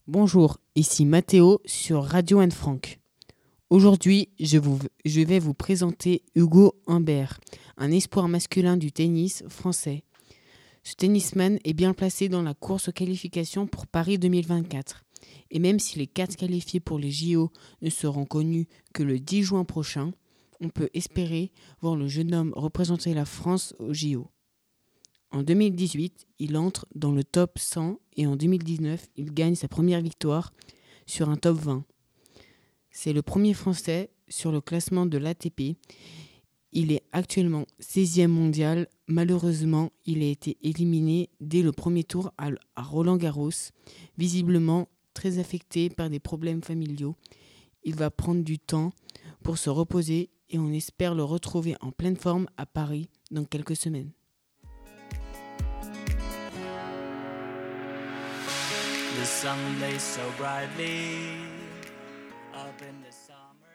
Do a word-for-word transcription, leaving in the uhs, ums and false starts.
Bonjour, ici Mathéo sur Radio Anne Frank. Aujourd'hui, je, vous, je vais vous présenter Hugo Humbert, un espoir masculin du tennis français. Ce tennisman est bien placé dans la course aux qualifications pour Paris deux mille vingt-quatre. Et même si les quatre qualifiés pour les J O ne seront connus que le dix juin prochain, on peut espérer voir le jeune homme représenter la France aux J O. En deux mille dix-huit, il entre dans le top cent et en deux mille dix-neuf, il gagne sa première victoire sur un top vingt. C'est le premier Français sur le classement de l'A T P. Il est actuellement seizième mondial. Malheureusement, il a été éliminé dès le premier tour à Roland-Garros, visiblement très affecté par des problèmes familiaux. Il va prendre du temps pour se reposer et on espère le retrouver en pleine forme à Paris dans quelques semaines. The sun lays so brightly up in the summer.